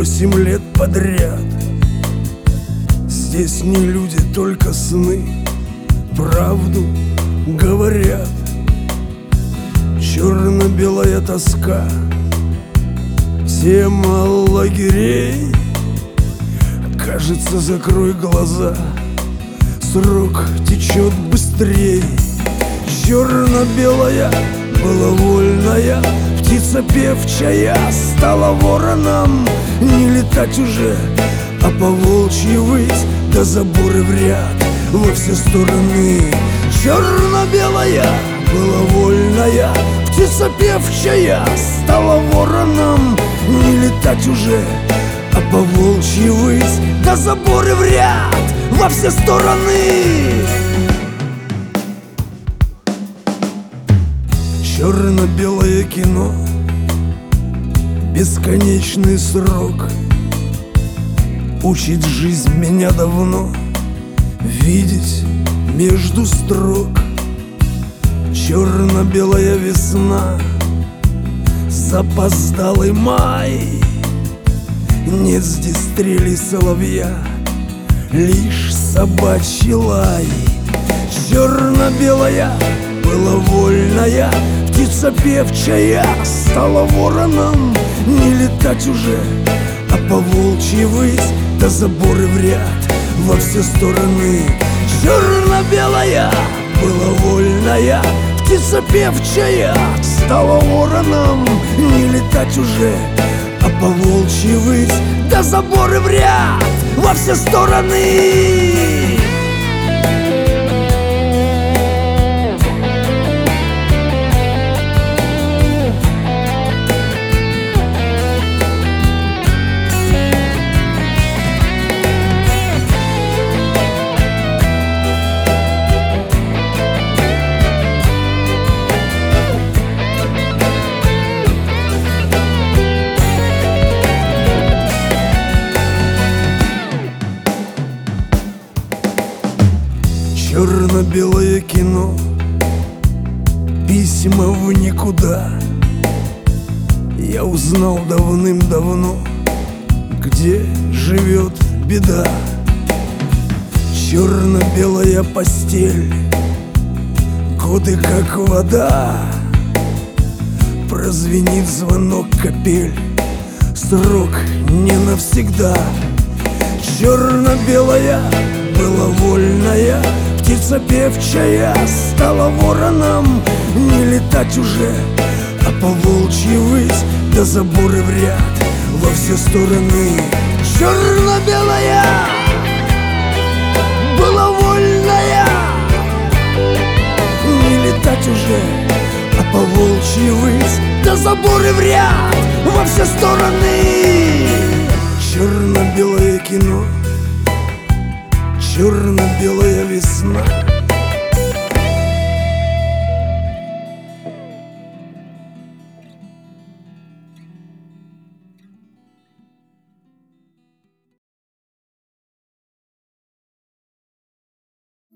8 лет подряд. Здесь не люди, только сны правду говорят. Черно-белая тоска, тема лагерей. Кажется, закрой глаза, срок течет быстрей. Черно-белая была вольная, птица певчая стала вороном. Не летать уже, а по волчьи выть, да заборы в ряд во все стороны. Черно-белая была вольная, птица певчая стала вороном. Не летать уже, а по волчьи выть, да заборы в ряд во все стороны. Черно-белое кино, бесконечный срок. Учит жизнь меня давно видеть между строк. Черно-белая весна, запоздалый май. Нет здесь стрели соловья, лишь собачий лай. Черно-белая была вольная, птица певчая стала вороном. Не летать уже, а по волчьи выть, да заборы в ряд во все стороны. Черно-белая была вольная, птица певчая стала вороном. Не летать уже, а по волчьи выть, да заборы в ряд во все стороны. Черно-белое кино, письма в никуда. Я узнал давным-давно, где живет беда. Черно-белая постель, годы как вода. Прозвенит звонок капель, срок не навсегда. Черно-белая была вольная, птица певчая стала вороном. Не летать уже, а по волчьи выть, да заборы в ряд во все стороны. Черно-белая была вольная. Не летать уже, а по волчьи выть, да заборы в ряд во все стороны. Черно-белое кино, черно-белая весна.